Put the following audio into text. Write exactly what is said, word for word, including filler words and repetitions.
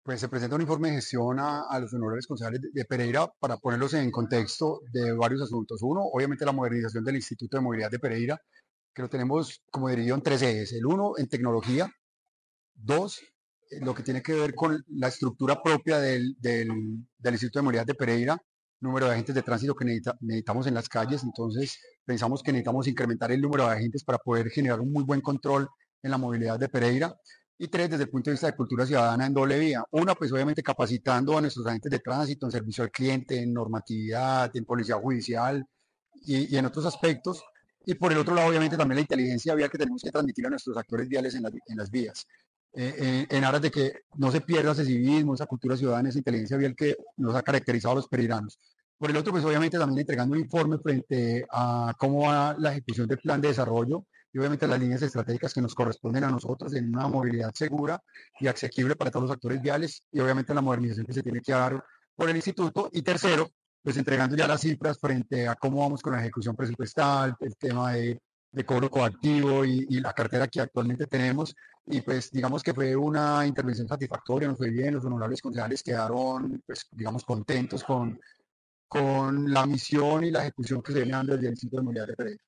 Pues se presenta un informe de gestión a, a los honorables concejales de, de Pereira para ponerlos en contexto de varios asuntos. Uno, obviamente la modernización del Instituto de Movilidad de Pereira, que lo tenemos como dividido en tres ejes. El uno, en tecnología. Dos, eh, lo que tiene que ver con la estructura propia del, del, del Instituto de Movilidad de Pereira, número de agentes de tránsito que necesita, necesitamos en las calles. Entonces, pensamos que necesitamos incrementar el número de agentes para poder generar un muy buen control en la movilidad de Pereira. Y tres, desde el punto de vista de cultura ciudadana en doble vía. Una, pues obviamente capacitando a nuestros agentes de tránsito en servicio al cliente, en normatividad, en policía judicial y, y en otros aspectos. Y por el otro lado, obviamente, también la inteligencia vial que tenemos que transmitir a nuestros actores viales en, la, en las vías. Eh, eh, en aras de que no se pierda ese civismo, esa cultura ciudadana, esa inteligencia vial que nos ha caracterizado a los pereiranos. Por el otro, pues obviamente también entregando un informe frente a cómo va la ejecución del plan de desarrollo y obviamente las líneas estratégicas que nos corresponden a nosotros en una movilidad segura y asequible para todos los actores viales y obviamente la modernización que se tiene que dar por el instituto. Y tercero, pues entregando ya las cifras frente a cómo vamos con la ejecución presupuestal, el tema de, de cobro coactivo y, y la cartera que actualmente tenemos. Y pues digamos que fue una intervención satisfactoria, nos fue bien, los honorables concejales quedaron, pues digamos, contentos con, con la misión y la ejecución que se viene dando desde el Instituto de Movilidad de Pereira.